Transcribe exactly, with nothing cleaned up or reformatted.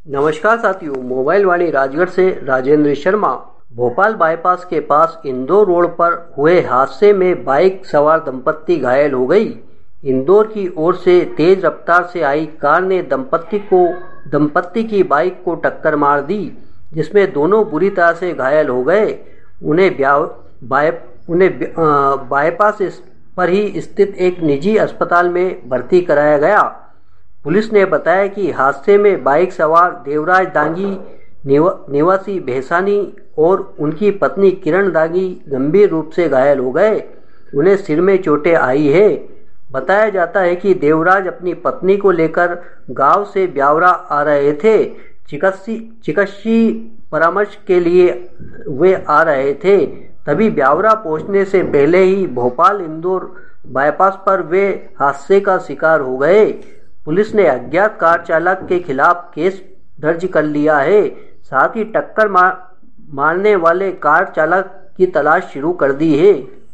नमस्कार साथियों, मोबाइल वाणी राजगढ़ से राजेंद्र शर्मा। भोपाल बाईपास के पास इंदौर रोड पर हुए हादसे में बाइक सवार दंपत्ति घायल हो गई। इंदौर की ओर से तेज रफ्तार से आई कार ने दंपत्ति को दंपत्ति की बाइक को टक्कर मार दी, जिसमें दोनों बुरी तरह से घायल हो गए। उन्हें बाय उन्हें बाईपास पर ही स्थित एक निजी अस्पताल में भर्ती कराया गया। पुलिस ने बताया कि हादसे में बाइक सवार देवराज दांगी निवासी भैसानी और उनकी पत्नी किरण दांगी गंभीर रूप से घायल हो गए। उन्हें सिर में चोटें आई है। बताया जाता है कि देवराज अपनी पत्नी को लेकर गांव से ब्यावरा आ रहे थे। चिकित्सी चिकित्सीय परामर्श के लिए वे आ रहे थे, तभी ब्यावरा पहुंचने से पहले ही भोपाल इंदौर बाईपास पर वे हादसे का शिकार हो गए। पुलिस ने अज्ञात कार चालक के खिलाफ केस दर्ज कर लिया है। साथ ही टक्कर मार, मारने वाले कार चालक की तलाश शुरू कर दी है।